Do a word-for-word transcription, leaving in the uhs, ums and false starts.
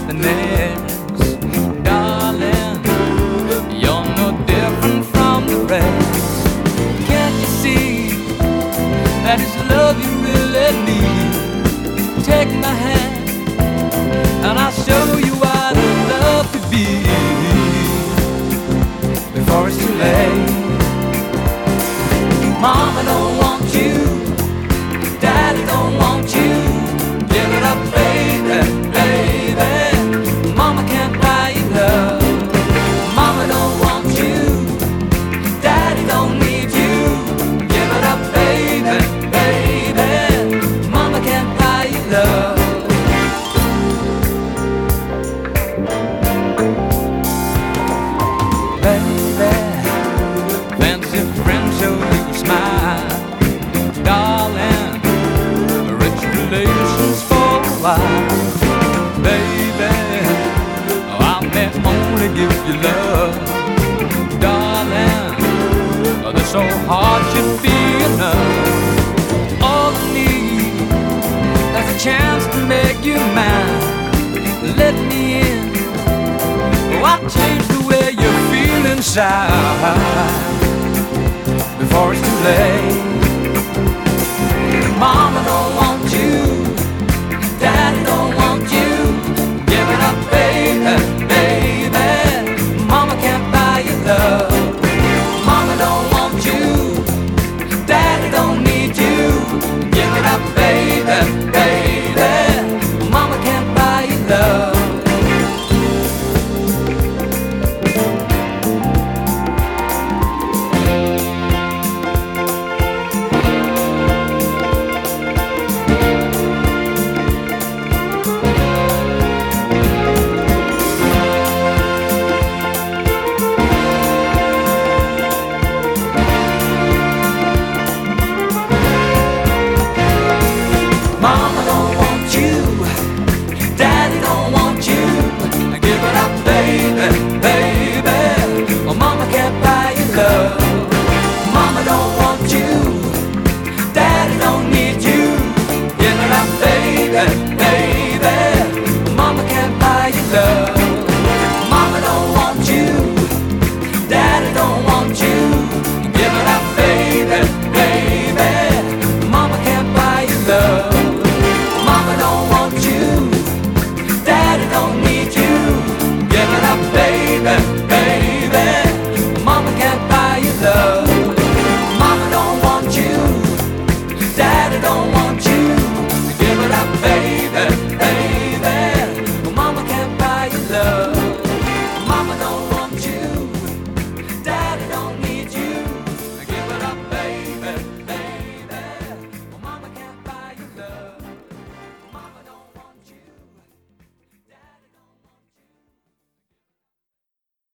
happiness. Darling, you're no different from the rest. Can't you see that it's love you really need? Take my hand and I'll show you what love could be before it's too late. Mama don't want you, Daddy don't want you. Give it up, baby, baby. Mama can't buy you love. Mama don't want you, Daddy don't need you. Give it up, baby, baby. Mama can't buy you love. Baby, fancy friends show you a smile. Darling, rich relations for a while. Baby, I may only give you love. Darling, this old heart should be enough. All I need is a chance to make you mine. Let me in. Oh, I'll change the way you feel inside before it's too late. Mama don't want